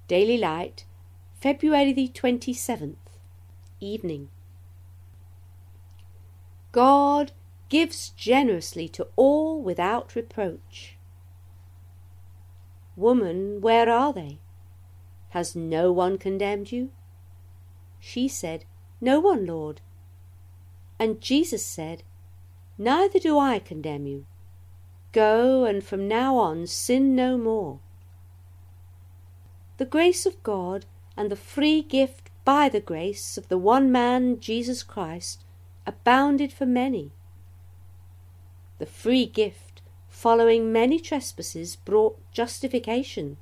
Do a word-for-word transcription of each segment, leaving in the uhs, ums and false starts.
Daily Light, February the twenty-seventh, evening. God gives generously to all without reproach. Woman, where are they? Has no one condemned you? She said, No one, Lord. And Jesus said, Neither do I condemn you. Go, and from now on sin no more. The grace of God and the free gift by the grace of the one man, Jesus Christ, abounded for many. The free gift, following many trespasses, brought justification.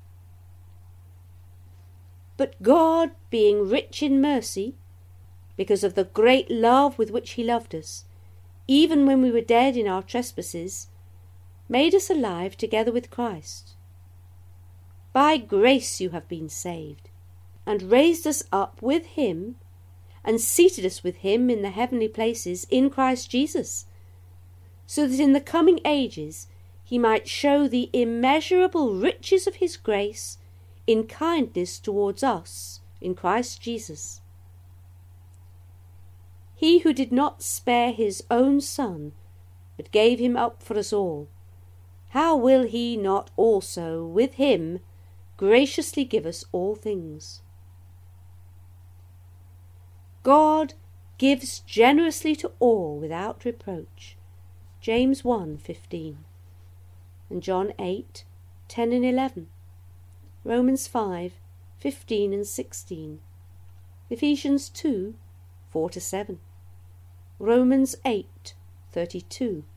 But God, being rich in mercy, because of the great love with which he loved us, even when we were dead in our trespasses, made us alive together with Christ. By grace you have been saved, and raised us up with him, and seated us with him in the heavenly places in Christ Jesus, so that in the coming ages he might show the immeasurable riches of his grace in kindness towards us in Christ Jesus. He who did not spare his own Son, but gave him up for us all, how will he not also with him graciously give us all things? God gives generously to all without reproach. James one fifteen, and John eight ten and eleven, Romans five fifteen and sixteen, Ephesians two four to seven, Romans eight thirty-two.